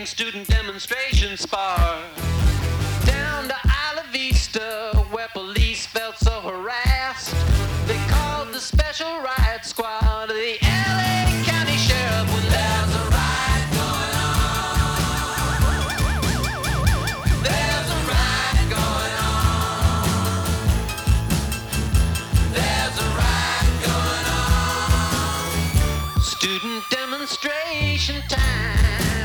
exciting student demonstration spar. Down to Isla Vista, where police felt so harassed, they called the special riot squad of the LA County Sheriff when there's a riot going on. There's a riot going on. There's a riot going on. Student demonstration time.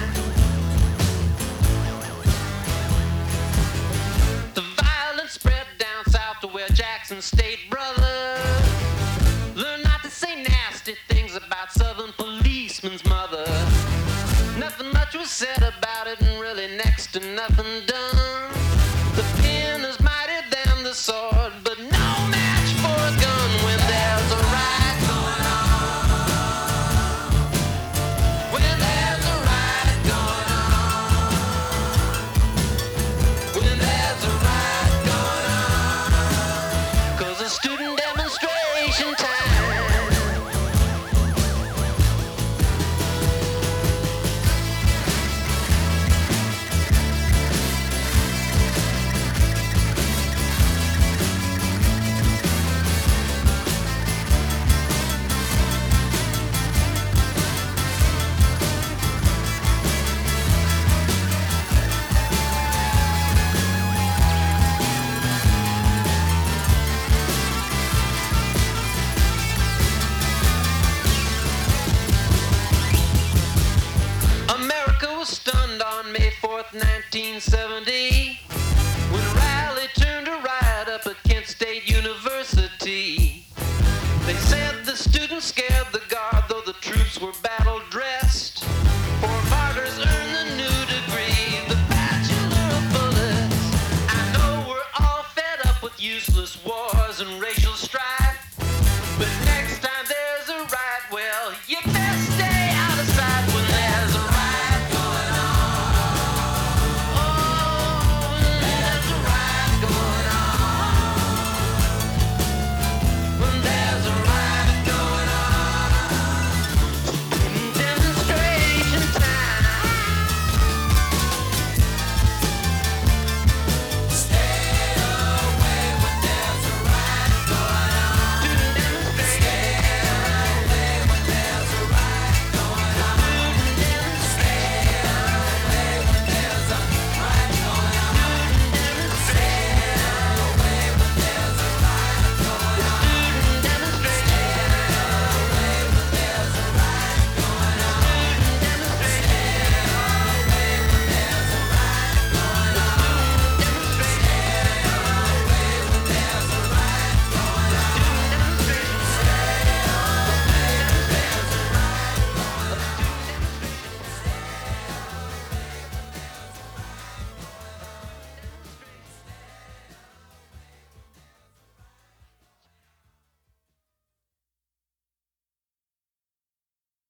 Jackson State brother learn not to say nasty things about Southern policeman's mother. Nothing much was said about it and really next to nothing done. The pen is mightier than the sword, but no match for a gun when there's a riot going on. When there's a riot going on. When there's a riot going on. 'Cause it's student demonstration time. America was stunned on May 4th, 1970, when Raleigh turned a riot up at Kent State University. They said the students scared the guard, though the troops were battle